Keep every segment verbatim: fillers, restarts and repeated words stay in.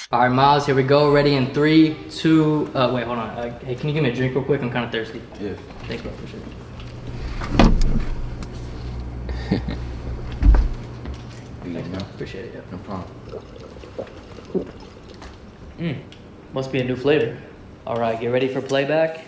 All right, Miles, here we go. Ready in three, two, uh, wait, hold on. Uh, hey, can you give me a drink real quick? I'm kind of thirsty. Yeah. Thanks, bro. Appreciate it. Thanks, bro. Appreciate it, yeah. No problem. Mmm, must be a new flavor. All right, get ready for playback.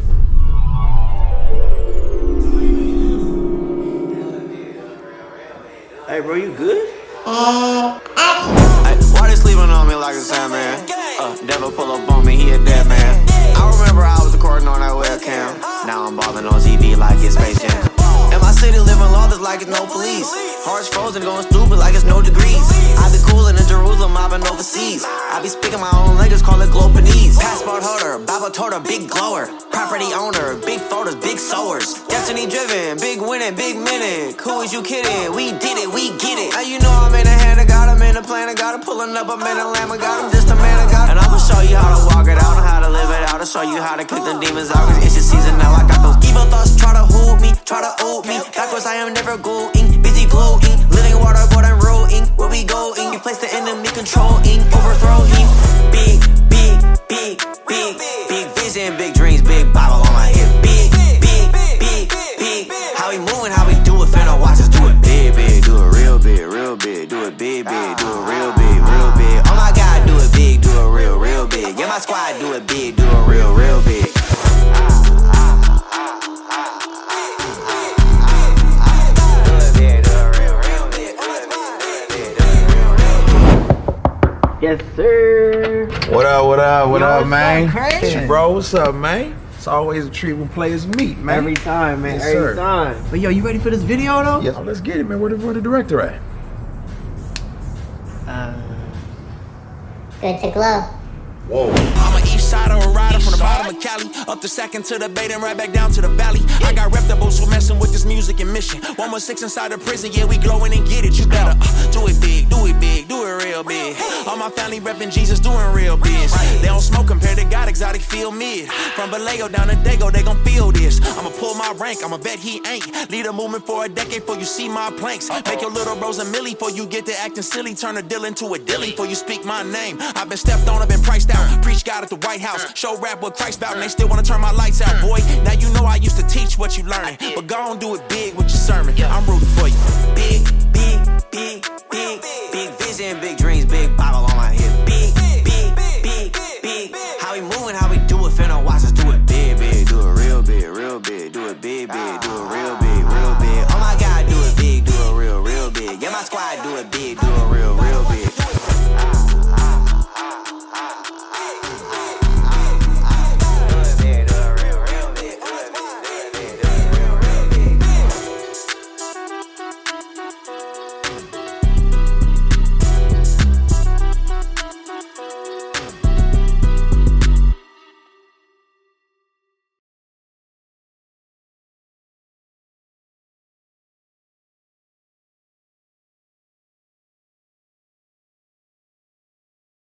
Hey, bro, you good? Uh, hey, why they sleeping on me like a Sandman? Uh, devil pull up on me, he a dead man. I remember I was recording on that webcam. Now I'm balling on T V like it's Space Jam. In my city, living lawless like it's no police. Hearts frozen, going stupid like it's no degrees. I be coolin' in Jerusalem, I been overseas. I be speaking my own language, call it Glopanese. Passport holder, Bible toter, big glower. Property owner, big photos, big sowers. Destiny driven, big winning, big minute. Who is you kidding? We did it, we get it. Now you know I'm in the hand of God, I'm in the plan of God. I'm pulling up, I'm in a lamb of God, I'm just a man of God. And I'ma show you how to walk it out and how to live it out. I'll show you how to kick the demons out, cause it's your season now. I got those evil thoughts, try to hold me, try to hold me. Backwards I am never going, busy glowing. Living water, but I'm rolling. Where we going? You place the enemy controlling, overthrow him. Big, big, big, big, big vision, big dreams, big Bible on my hip. Big, big, big, big. How we moving, how we do it, finna watch us do it big, big. Do it real big, real big. Do it big, big. Do it real big, real big. Oh my God, do it big, do it real, real big. Yeah, my squad do it big, do it real, real big. Yes, sir. What up, what up, what Yo, up, what's man? up, Craig? It's your bro, what's up, man? It's always a treat when players meet, man. Every time, man. Yes, every sir. time. But yo, you ready for this video though? Yes, let's get it, man. Where the, where the director at? Uh, Good to glow. Whoa. I'm an east sider, a rider from the bottom of Cali. Up the second to the bay, then right back down to the valley. I got reputables who messing with this music and mission. One more six inside the prison, yeah, we glowing and get it. You better uh, do it big, do it big, do it real big. All my family reppin' Jesus, doing real biz. They don't smoke compared to God, exotic feel mid. From Vallejo down to Dago, they gon' feel this. I'ma pull my rank, I'ma bet he ain't. Lead a movement for a decade before you see my planks. Make your little bros a milli before you get to acting silly. Turn a deal into a dilly before you speak my name. I've been stepped on, I've been priced out. Preach God at the White House, show rap what Christ bout, and they still wanna turn my lights out, boy. Now you know I used to teach what you learning, but go on do it big with your sermon. I'm rooting for you. Big, big, big, big, big vision, big dream.